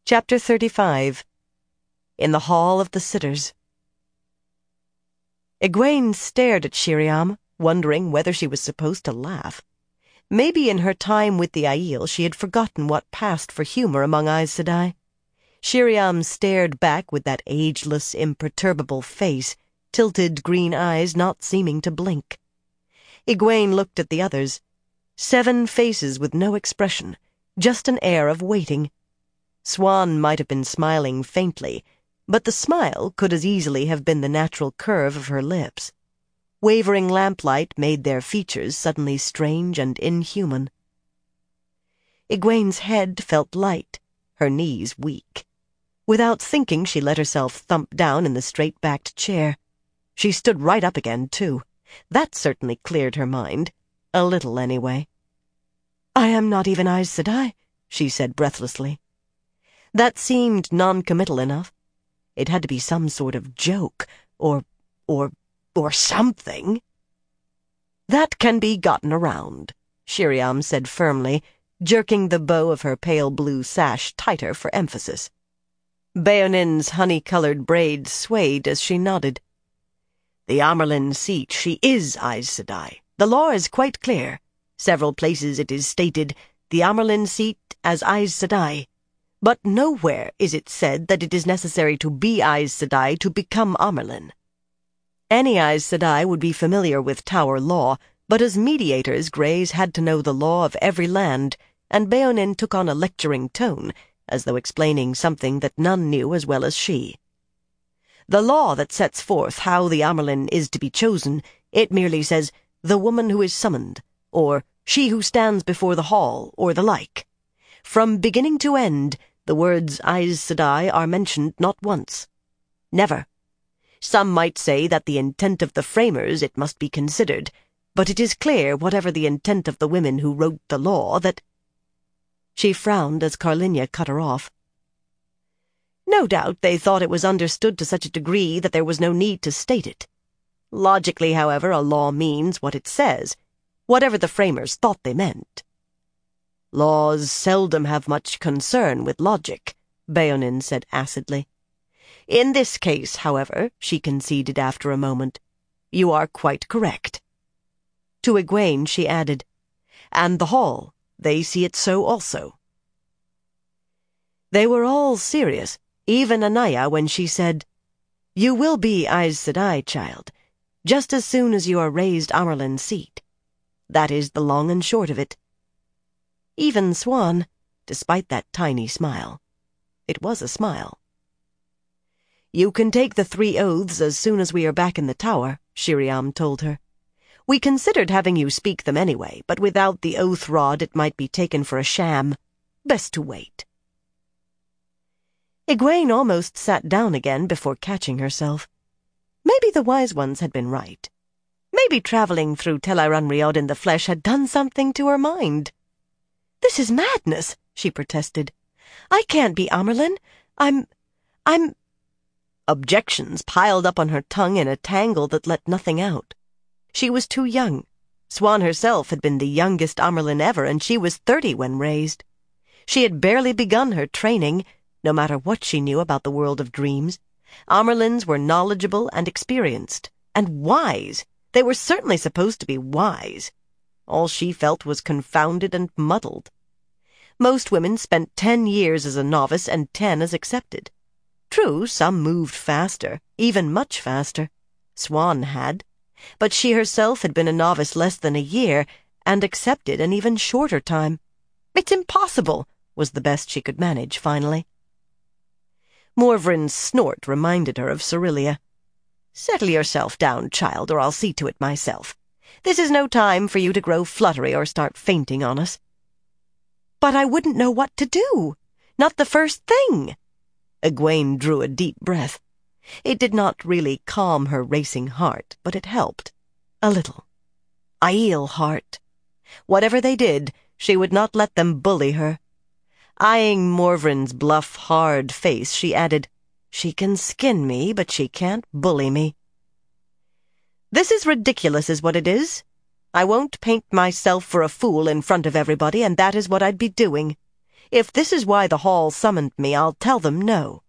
Chapter 35. In the Hall of the Sitters. Egwene stared at Sheriam, wondering whether she was supposed to laugh. Maybe in her time with the Aiel she had forgotten what passed for humor among Aes Sedai. Sheriam stared back with that ageless, imperturbable face, tilted green eyes not seeming to blink. Egwene looked at the others. 7 faces with no expression, just an air of waiting. Siuan might have been smiling faintly, but the smile could as easily have been the natural curve of her lips. Wavering lamplight made their features suddenly strange and inhuman. Egwene's head felt light, her knees weak. Without thinking, she let herself thump down in the straight-backed chair. She stood right up again, too. That certainly cleared her mind. A little, anyway. "I am not even Aes Sedai," she said breathlessly. That seemed non-committal enough. It had to be some sort of joke, or something. "That can be gotten around," Sheriam said firmly, jerking the bow of her pale blue sash tighter for emphasis. Beonin's honey-colored braids swayed as she nodded. "The Amyrlin seat, she is Aes Sedai. The law is quite clear. Several places it is stated, the Amyrlin seat as Aes Sedai. But nowhere is it said that it is necessary to be Aes Sedai to become Amyrlin. Any Aes Sedai would be familiar with Tower law, but as mediators, Greys had to know the law of every land, and Beonin took on a lecturing tone, as though explaining something that none knew as well as she. The law that sets forth how the Amyrlin is to be chosen, it merely says, 'the woman who is summoned,' or 'she who stands before the hall,' or the like. From beginning to end, the words Aes Sedai are mentioned not once. Never. Some might say that the intent of the framers it must be considered, but it is clear, whatever the intent of the women who wrote the law, that—" She frowned as Carlinia cut her off. "No doubt they thought it was understood to such a degree that there was no need to state it. Logically, however, a law means what it says, whatever the framers thought they meant." "Laws seldom have much concern with logic," Beonin said acidly. "In this case, however," she conceded after a moment, "you are quite correct." To Egwene she added, "And the hall, they see it so also." They were all serious, even Anaya when she said, "You will be Aes Sedai, child, just as soon as you are raised Amyrlin's seat. That is the long and short of it." Even Siuan, despite that tiny smile. It was a smile. "You can take the 3 oaths as soon as we are back in the tower," Sheriam told her. "We considered having you speak them anyway, but without the oath rod it might be taken for a sham. Best to wait." Egwene almost sat down again before catching herself. Maybe the wise ones had been right. Maybe traveling through Tel'aran'rhiod in the flesh had done something to her mind. "This is madness," she protested. "I can't be Amyrlin. I'm—" Objections piled up on her tongue in a tangle that let nothing out. She was too young. Siuan herself had been the youngest Amyrlin ever, and she was 30 when raised. She had barely begun her training, no matter what she knew about the world of dreams. Amyrlins were knowledgeable and experienced, and wise. They were certainly supposed to be wise. All she felt was confounded and muddled. Most women spent 10 years as a novice and 10 as accepted. True, some moved faster, even much faster. Siuan had. But she herself had been a novice less than a year, and accepted an even shorter time. "It's impossible," was the best she could manage, finally. Morvran's snort reminded her of Cerylea. "Settle yourself down, child, or I'll see to it myself. This is no time for you to grow fluttery or start fainting on us." "But I wouldn't know what to do. Not the first thing." Egwene drew a deep breath. It did not really calm her racing heart, but it helped. A little. Aiel heart. Whatever they did, she would not let them bully her. Eyeing Morvran's bluff, hard face, she added, "She can skin me, but she can't bully me." "This is ridiculous, is what it is. I won't paint myself for a fool in front of everybody, and that is what I'd be doing. If this is why the hall summoned me, I'll tell them no."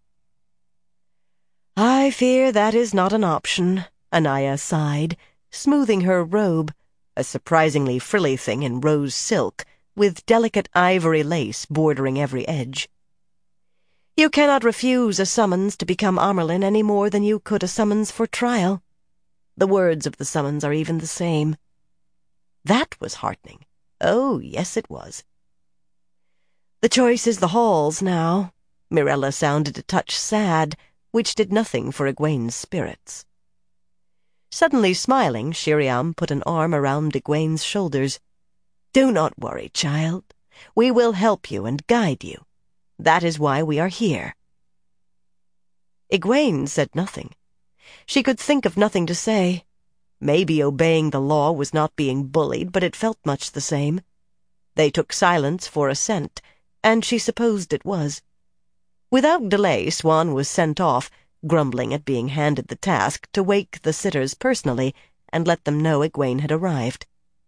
"I fear that is not an option," Anaya sighed, smoothing her robe, a surprisingly frilly thing in rose silk, with delicate ivory lace bordering every edge. "You cannot refuse a summons to become Amyrlin any more than you could a summons for trial. The words of the summons are even the same." That was heartening. Oh, yes, it was. "The choice is the hall's now." Mirella sounded a touch sad, which did nothing for Egwene's spirits. Suddenly smiling, Sheriam put an arm around Egwene's shoulders. "Do not worry, child. We will help you and guide you. That is why we are here." Egwene said nothing. She could think of nothing to say. Maybe obeying the law was not being bullied, but it felt much the same. They took silence for assent, and she supposed it was. Without delay, Swan was sent off, grumbling at being handed the task to wake the sitters personally and let them know Egwene had arrived.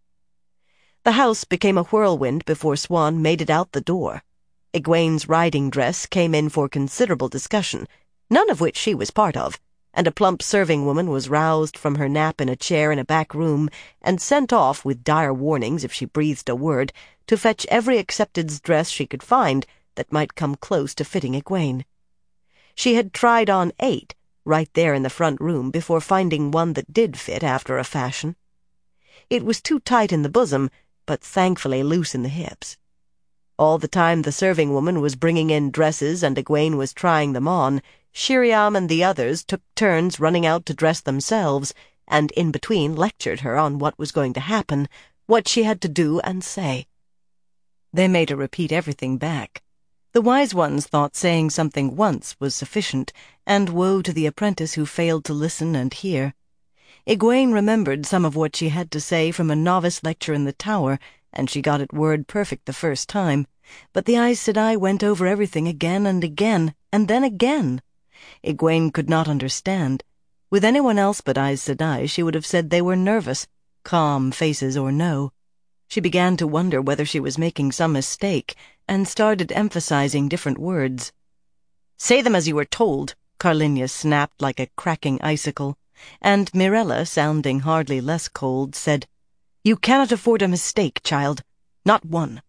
The house became a whirlwind before Swan made it out the door. Egwene's riding dress came in for considerable discussion, none of which she was part of, and a plump serving woman was roused from her nap in a chair in a back room and sent off with dire warnings if she breathed a word to fetch every accepted's dress she could find that might come close to fitting Egwene. She had tried on 8 right there in the front room before finding one that did fit after a fashion. It was too tight in the bosom, but thankfully loose in the hips. All the time the serving woman was bringing in dresses and Egwene was trying them on, Sheriam and the others took turns running out to dress themselves, and in between lectured her on what was going to happen, what she had to do and say. They made her repeat everything back. The wise ones thought saying something once was sufficient, and woe to the apprentice who failed to listen and hear. Egwene remembered some of what she had to say from a novice lecture in the tower, and she got it word perfect the first time, but the Aes Sedai went over everything again and again, and then again. Egwene could not understand. With anyone else but Aes Sedai, she would have said they were nervous, calm faces or no. She began to wonder whether she was making some mistake, and started emphasizing different words. "Say them as you were told," Carlinia snapped like a cracking icicle, and Mirella, sounding hardly less cold, said, "You cannot afford a mistake, child. Not one."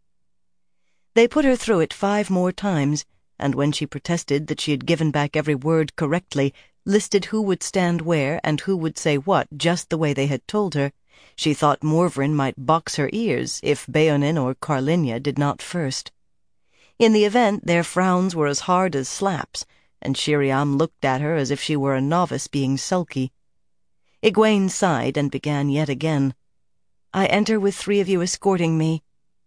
They put her through it 5 more times, and when she protested that she had given back every word correctly, listed who would stand where and who would say what just the way they had told her, she thought Morvryn might box her ears if Beonin or Carlinia did not first. In the event, their frowns were as hard as slaps, and Sheriam looked at her as if she were a novice being sulky. Egwene sighed and began yet again. "I enter with 3 of you escorting me."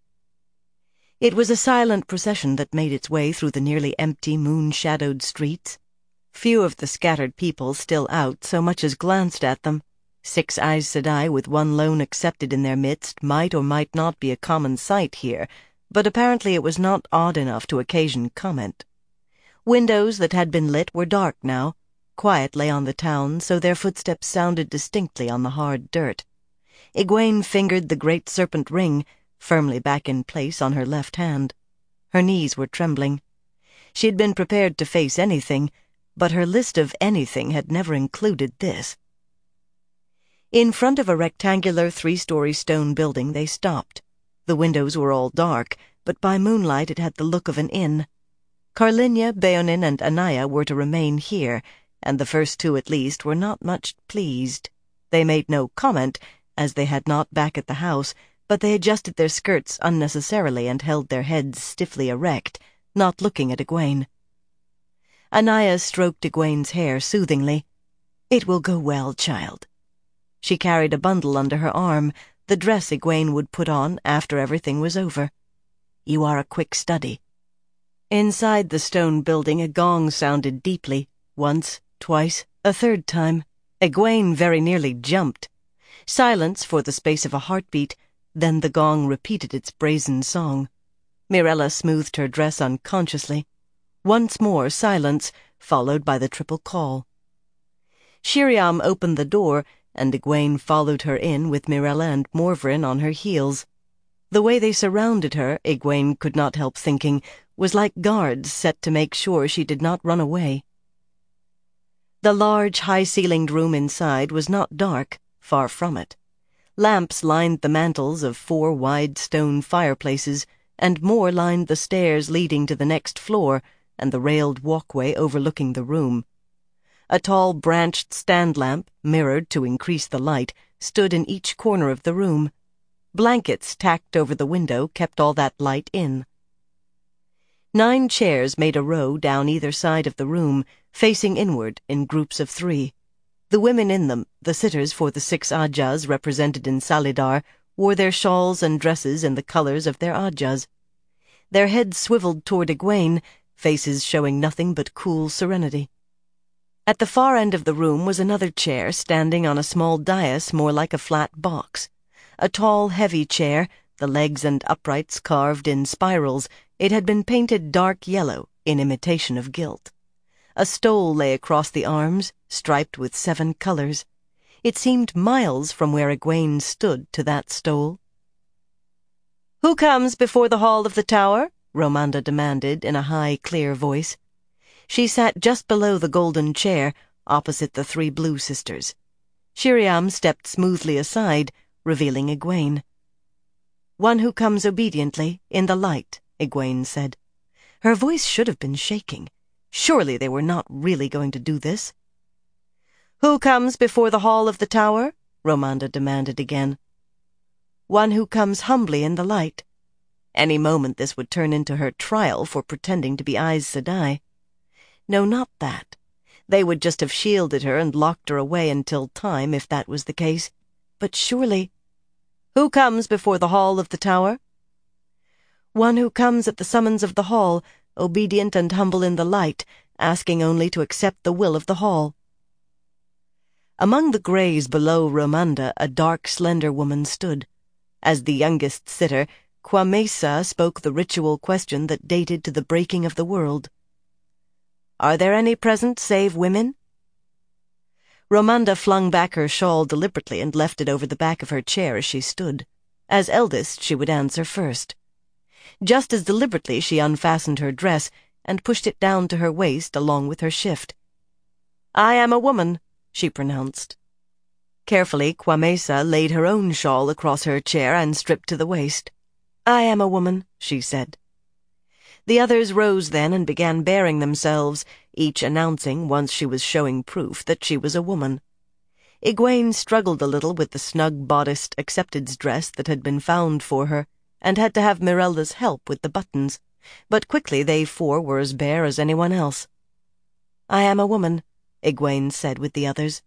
It was a silent procession that made its way through the nearly empty, moon-shadowed streets. Few of the scattered people still out so much as glanced at them. 6 Aes Sedai with 1 lone accepted in their midst might or might not be a common sight here, but apparently it was not odd enough to occasion comment. Windows that had been lit were dark now. Quiet lay on the town, so their footsteps sounded distinctly on the hard dirt. Egwene fingered the great serpent ring, firmly back in place on her left hand. Her knees were trembling. She had been prepared to face anything, but her list of anything had never included this. In front of a rectangular 3-story stone building they stopped. The windows were all dark, but by moonlight it had the look of an inn. Carlinia, Beonin, and Anaya were to remain here, and the first 2 at least were not much pleased. They made no comment, as they had not back at the house, but they adjusted their skirts unnecessarily and held their heads stiffly erect, not looking at Egwene. Anaya stroked Egwene's hair soothingly. "It will go well, child." She carried a bundle under her arm, the dress Egwene would put on after everything was over. "You are a quick study." Inside the stone building a gong sounded deeply, once, twice, a 3rd time. Egwene very nearly jumped. Silence for the space of a heartbeat, then the gong repeated its brazen song. Mirella smoothed her dress unconsciously. Once more silence, followed by the triple call. Sheriam opened the door, and Egwene followed her in with Mirella and Morvryn on her heels. The way they surrounded her, Egwene could not help thinking, was like guards set to make sure she did not run away. The large, high-ceilinged room inside was not dark, far from it. Lamps lined the mantels of 4 wide stone fireplaces, and more lined the stairs leading to the next floor and the railed walkway overlooking the room. A tall branched stand lamp, mirrored to increase the light, stood in each corner of the room. Blankets tacked over the window kept all that light in. 9 chairs made a row down either side of the room, facing inward in groups of 3. The women in them, the sitters for the 6 Ajahs represented in Salidar, wore their shawls and dresses in the colors of their Ajahs. Their heads swiveled toward Egwene, faces showing nothing but cool serenity. At the far end of the room was another chair standing on a small dais more like a flat box. A tall, heavy chair, the legs and uprights carved in spirals. It had been painted dark yellow in imitation of gilt. A stole lay across the arms, striped with 7 colors. It seemed miles from where Egwene stood to that stole. "Who comes before the hall of the tower?" Romanda demanded in a high, clear voice. She sat just below the golden chair, opposite the 3 blue sisters. Sheriam stepped smoothly aside, revealing Egwene. "One who comes obediently, in the light," Egwene said. Her voice should have been shaking. Surely they were not really going to do this. "Who comes before the hall of the tower?" Romanda demanded again. "One who comes humbly in the light." Any moment this would turn into her trial for pretending to be Aes Sedai. No, not that. They would just have shielded her and locked her away until time, if that was the case. But surely... "Who comes before the hall of the tower?" "One who comes at the summons of the hall, obedient and humble in the light, asking only to accept the will of the hall." Among the grays below Romanda, a dark, slender woman stood. As the youngest sitter, Quamesa spoke the ritual question that dated to the breaking of the world. "Are there any present save women?" Romanda flung back her shawl deliberately and left it over the back of her chair as she stood. As eldest, she would answer first. Just as deliberately she unfastened her dress and pushed it down to her waist along with her shift. "I am a woman," she pronounced. Carefully, Quamesa laid her own shawl across her chair and stripped to the waist. "I am a woman," she said. The others rose then and began baring themselves, each announcing, once she was showing proof, that she was a woman. Egwene struggled a little with the snug-bodiced accepteds dress that had been found for her, and had to have Mirella's help with the buttons, but quickly they 4 were as bare as anyone else. "I am a woman," Egwene said with the others.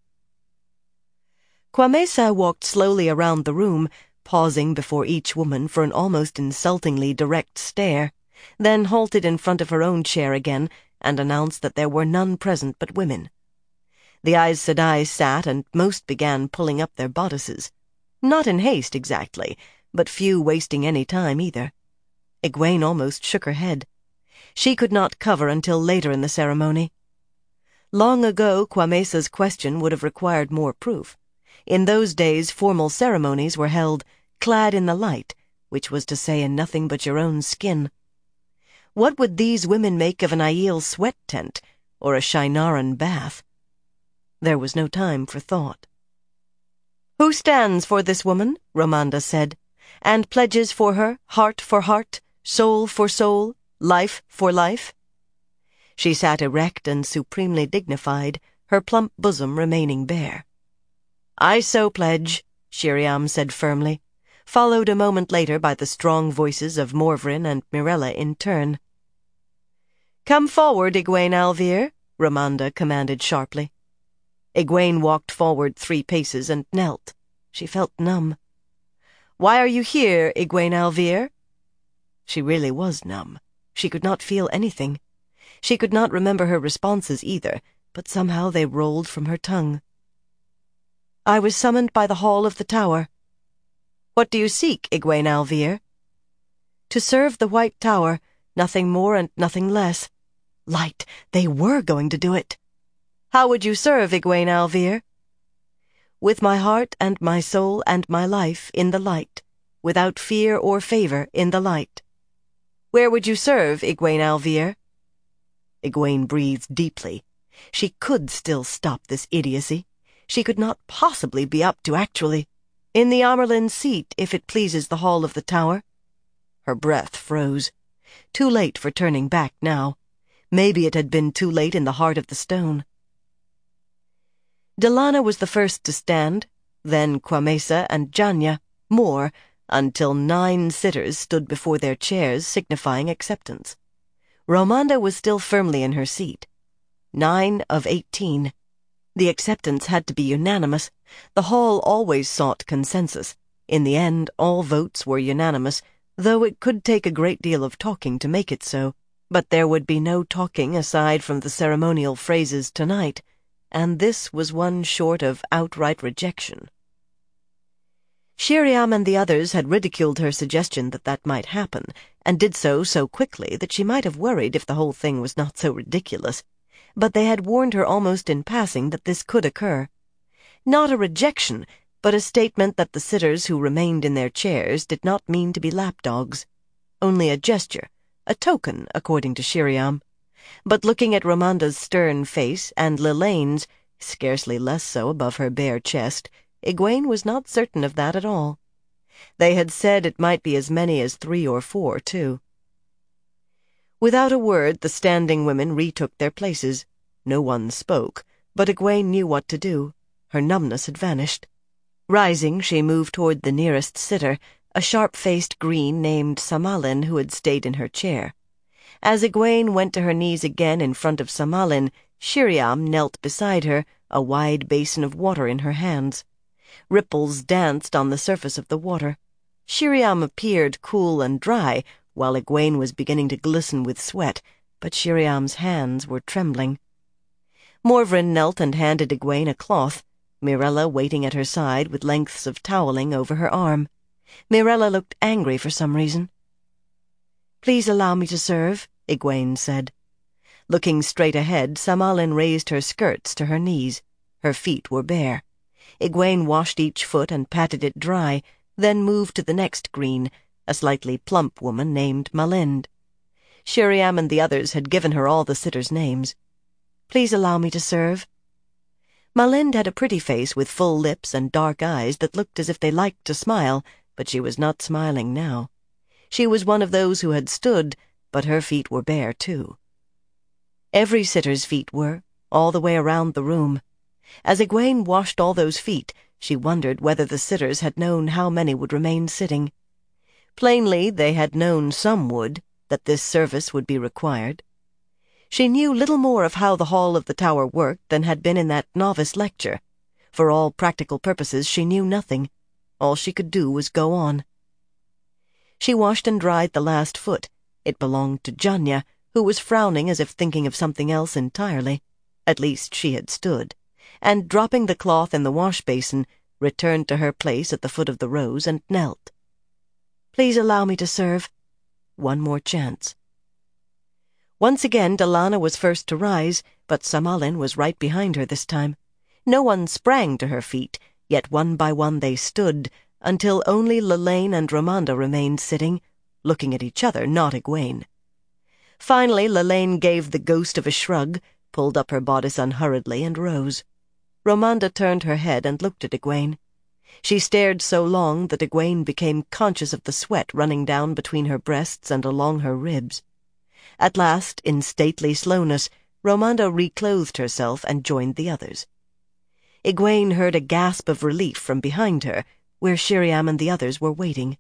Quamesa walked slowly around the room, pausing before each woman for an almost insultingly direct stare, then halted in front of her own chair again and announced that there were none present but women. The Aes Sedai sat, and most began pulling up their bodices. Not in haste, exactly, but few wasting any time either. Egwene almost shook her head. She could not cover until later in the ceremony. Long ago, Quamesa's question would have required more proof. In those days, formal ceremonies were held, clad in the light, which was to say in nothing but your own skin. What would these women make of an Aiel sweat tent, or a Shienaran bath? There was no time for thought. "Who stands for this woman?" Romanda said, "and pledges for her, heart for heart, soul for soul, life for life?" She sat erect and supremely dignified, her plump bosom remaining bare. "I so pledge," Sheriam said firmly, followed a moment later by the strong voices of Morvryn and Mirella in turn. "Come forward, Egwene al'Vir," Romanda commanded sharply. Egwene walked forward 3 paces and knelt. She felt numb. "Why are you here, Egwene al'Vir?" She really was numb. She could not feel anything. She could not remember her responses either, but somehow they rolled from her tongue. "I was summoned by the hall of the tower." "What do you seek, Egwene al'Vir?" "To serve the White Tower, nothing more and nothing less." Light! They were going to do it! "How would you serve, Egwene al'Vir?" "With my heart and my soul and my life in the light." without fear or favor, in the light. "Where would you serve, Egwene al'Vere?" Egwene breathed deeply. She could still stop this idiocy. She could not possibly be up to actually— "In the Amyrlin seat, if it pleases the hall of the tower." Her breath froze. Too late for turning back now. Maybe it had been too late in the heart of the stone. Dallana was the first to stand, then Quamesa and Janya, more, until 9 sitters stood before their chairs, signifying acceptance. Romanda was still firmly in her seat. 9 of 18. The acceptance had to be unanimous. The hall always sought consensus. In the end, all votes were unanimous, though it could take a great deal of talking to make it so. But there would be no talking aside from the ceremonial phrases tonight, and this was one short of outright rejection. Sheriam and the others had ridiculed her suggestion that that might happen, and did so quickly that she might have worried if the whole thing was not so ridiculous. But they had warned her almost in passing that this could occur. Not a rejection, but a statement that the sitters who remained in their chairs did not mean to be lapdogs. Only a gesture, a token, according to Sheriam. But looking at Romanda's stern face and Lilane's, scarcely less so above her bare chest, Egwene was not certain of that at all. They had said it might be as many as 3 or 4, too. Without a word, the standing women retook their places. No one spoke, but Egwene knew what to do. Her numbness had vanished. Rising, she moved toward the nearest sitter, a sharp-faced green named Samalin who had stayed in her chair. As Egwene went to her knees again in front of Samalin, Sheriam knelt beside her, a wide basin of water in her hands. Ripples danced on the surface of the water. Sheriam appeared cool and dry, while Egwene was beginning to glisten with sweat, but Sheriam's hands were trembling. Morvryn knelt and handed Egwene a cloth, Mirella waiting at her side with lengths of toweling over her arm. Mirella looked angry for some reason. "Please allow me to serve," Egwene said. Looking straight ahead, Samalin raised her skirts to her knees. Her feet were bare. Egwene washed each foot and patted it dry, then moved to the next green, a slightly plump woman named Malind. Sheriam and the others had given her all the sitters' names. "Please allow me to serve." Malind had a pretty face with full lips and dark eyes that looked as if they liked to smile, but she was not smiling now. She was one of those who had stood, but her feet were bare, too. Every sitter's feet were, all the way around the room. As Egwene washed all those feet, she wondered whether the sitters had known how many would remain sitting. Plainly, they had known some would, that this service would be required. She knew little more of how the hall of the tower worked than had been in that novice lecture. For all practical purposes, she knew nothing. All she could do was go on. She washed and dried the last foot. It belonged to Janya, who was frowning as if thinking of something else entirely. At least she had stood, and dropping the cloth in the wash-basin, returned to her place at the foot of the rose and knelt. "Please allow me to serve." One more chance. Once again Dallana was first to rise, but Samalin was right behind her this time. No one sprang to her feet, yet one by one they stood, until only Lilane and Romanda remained sitting, looking at each other, not Egwene. Finally Lilane gave the ghost of a shrug, pulled up her bodice unhurriedly, and rose. Romanda turned her head and looked at Egwene. She stared so long that Egwene became conscious of the sweat running down between her breasts and along her ribs. At last, in stately slowness, Romanda reclothed herself and joined the others. Egwene heard a gasp of relief from behind her, where Sheriam and the others were waiting.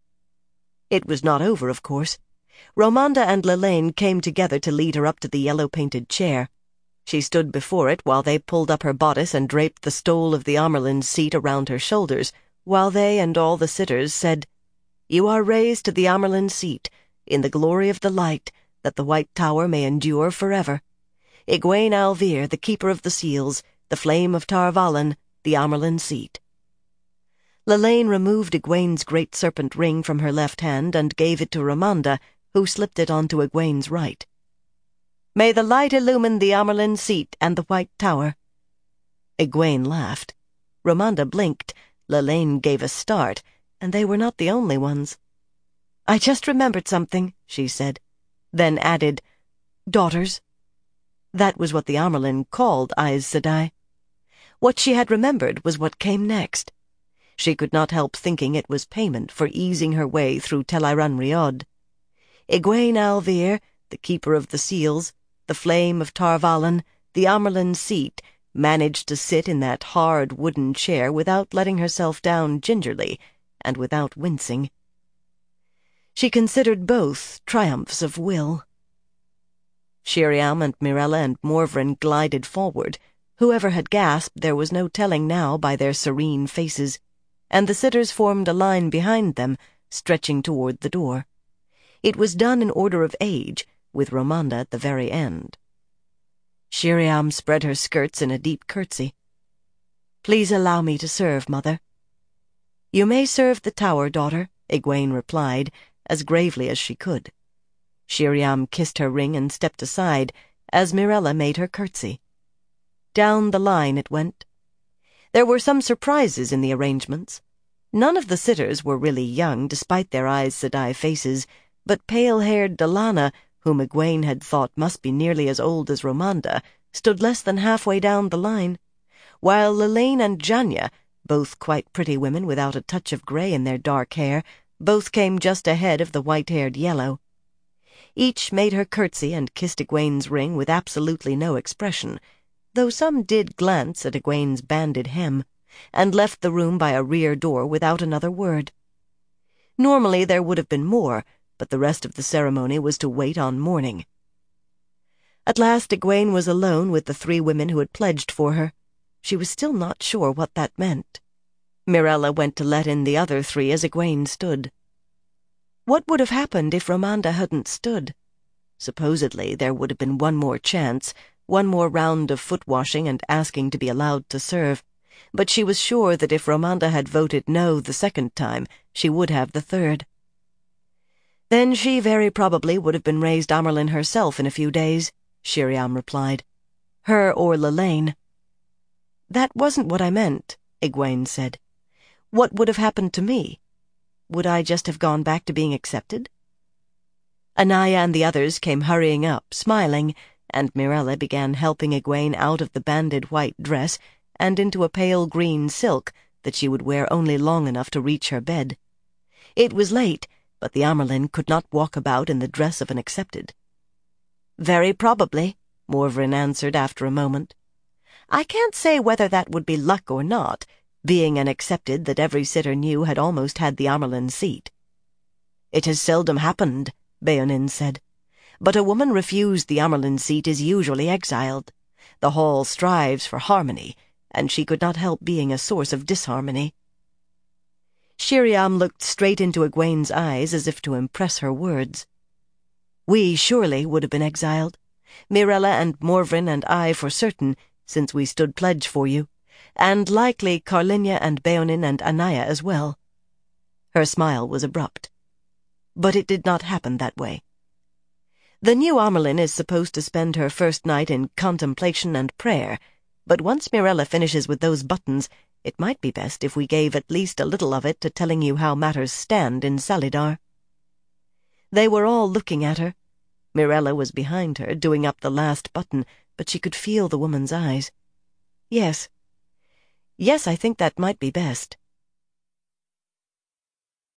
It was not over, of course. Romanda and Lilane came together to lead her up to the yellow-painted chair. She stood before it while they pulled up her bodice and draped the stole of the Amyrlin's seat around her shoulders, while they and all the sitters said, "You are raised to the Amyrlin seat, in the glory of the light, that the White Tower may endure forever. Egwene al'Vere, the keeper of the seals, the flame of Tar Valon, the Amyrlin seat." Lilane removed Egwene's great serpent ring from her left hand and gave it to Romanda, who slipped it onto Egwene's right. "May the light illumine the Amyrlin seat and the White Tower." Egwene laughed. Romanda blinked. Lilane gave a start, and they were not the only ones. "I just remembered something," she said, then added, "Daughters." That was what the Amyrlin called Aes Sedai. What she had remembered was what came next. She could not help thinking it was payment for easing her way through Tel'aran'rhiod. Rhiod. Egwene al'Vere, the Keeper of the Seals, the Flame of Tar Valon, the Amyrlin seat, managed to sit in that hard wooden chair without letting herself down gingerly, and without wincing. She considered both triumphs of will. Sheriam and Mirella and Morvran glided forward. Whoever had gasped there was no telling now by their serene faces, and the sitters formed a line behind them, stretching toward the door. It was done in order of age, with Romanda at the very end. Sheriam spread her skirts in a deep curtsy. "Please allow me to serve, Mother." "You may serve the tower, daughter," Egwene replied, as gravely as she could. Sheriam kissed her ring and stepped aside, as Mirella made her curtsy. Down the line it went. There were some surprises in the arrangements. None of the sitters were really young, despite their Aes Sedai faces, but pale-haired Dallana, whom Egwene had thought must be nearly as old as Romanda, stood less than halfway down the line, while Lelaine and Janya, both quite pretty women without a touch of gray in their dark hair, both came just ahead of the white-haired Yellow. Each made her curtsy and kissed Egwene's ring with absolutely no expression, though some did glance at Egwene's banded hem, and left the room by a rear door without another word. Normally there would have been more, but the rest of the ceremony was to wait on morning. At last Egwene was alone with the 3 women who had pledged for her. She was still not sure what that meant. Mirella went to let in the other 3 as Egwene stood. What would have happened if Romanda hadn't stood? Supposedly there would have been one more chance, one more round of foot-washing and asking to be allowed to serve, but she was sure that if Romanda had voted no the second time, she would have the third. Then she very probably would have been raised Amyrlin herself in a few days, Sheriam replied. Her or Lelaine. That wasn't what I meant, Egwene said. What would have happened to me? Would I just have gone back to being accepted? Anaya and the others came hurrying up, smiling, and Mirella began helping Egwene out of the banded white dress and into a pale green silk that she would wear only long enough to reach her bed. It was late, but the Amyrlin could not walk about in the dress of an accepted. Very probably, Morvran answered after a moment. I can't say whether that would be luck or not, being an accepted that every sitter knew had almost had the Amyrlin seat. It has seldom happened, Beonin said, but a woman refused the Amyrlin seat is usually exiled. The hall strives for harmony, and she could not help being a source of disharmony. Sheriam looked straight into Egwene's eyes as if to impress her words. We surely would have been exiled. Mirella and Morvran and I for certain, since we stood pledge for you, and likely Karlinya and Beonin and Anaya as well. Her smile was abrupt. But it did not happen that way. The new Amyrlin is supposed to spend her first night in contemplation and prayer, but once Mirella finishes with those buttons, it might be best if we gave at least a little of it to telling you how matters stand in Salidar. They were all looking at her. Mirella was behind her, doing up the last button, but she could feel the woman's eyes. Yes, I think that might be best.